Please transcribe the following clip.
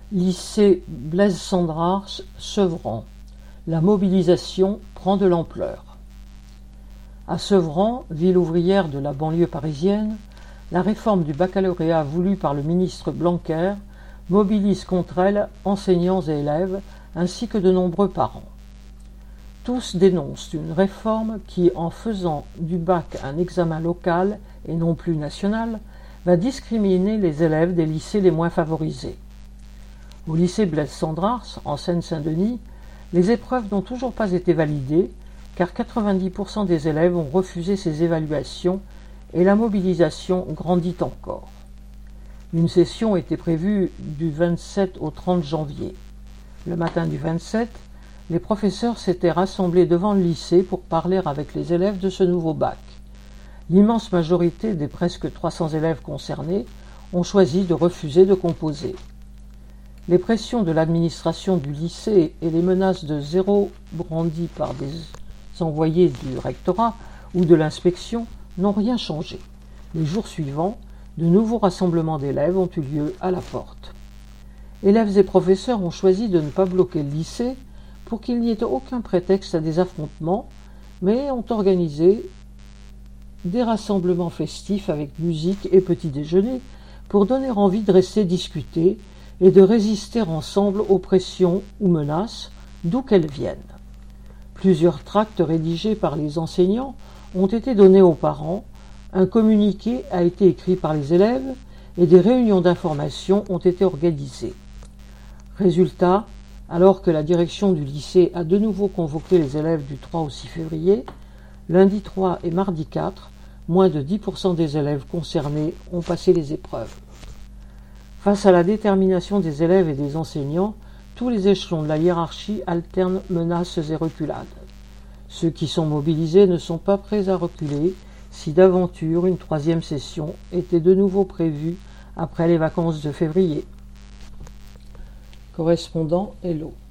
Lycée Blaise Cendrars, Sevran. La mobilisation prend de l'ampleur. À Sevran, ville ouvrière de la banlieue parisienne, la réforme du baccalauréat voulue par le ministre Blanquer mobilise contre elle enseignants et élèves ainsi que de nombreux parents. Tous dénoncent une réforme qui, en faisant du bac un examen local et non plus national, va discriminer les élèves des lycées les moins favorisés. Au lycée Blaise Cendrars, en Seine-Saint-Denis, les épreuves n'ont toujours pas été validées car 90% des élèves ont refusé ces évaluations et la mobilisation grandit encore. Une session était prévue du 27 au 30 janvier. Le matin du 27, les professeurs s'étaient rassemblés devant le lycée pour parler avec les élèves de ce nouveau bac. L'immense majorité des presque 300 élèves concernés ont choisi de refuser de composer. Les pressions de l'administration du lycée et les menaces de zéro brandies par des envoyés du rectorat ou de l'inspection n'ont rien changé. Les jours suivants, de nouveaux rassemblements d'élèves ont eu lieu à la porte. Élèves et professeurs ont choisi de ne pas bloquer le lycée pour qu'il n'y ait aucun prétexte à des affrontements, mais ont organisé des rassemblements festifs avec musique et petit déjeuner pour donner envie de rester discuter et de résister ensemble aux pressions ou menaces, d'où qu'elles viennent. Plusieurs tracts rédigés par les enseignants ont été donnés aux parents, un communiqué a été écrit par les élèves et des réunions d'information ont été organisées. Résultat, alors que la direction du lycée a de nouveau convoqué les élèves du 3 au 6 février, lundi 3 et mardi 4, moins de 10% des élèves concernés ont passé les épreuves. Face à la détermination des élèves et des enseignants, tous les échelons de la hiérarchie alternent menaces et reculades. Ceux qui sont mobilisés ne sont pas prêts à reculer si d'aventure une troisième session était de nouveau prévue après les vacances de février. Correspondant Hello.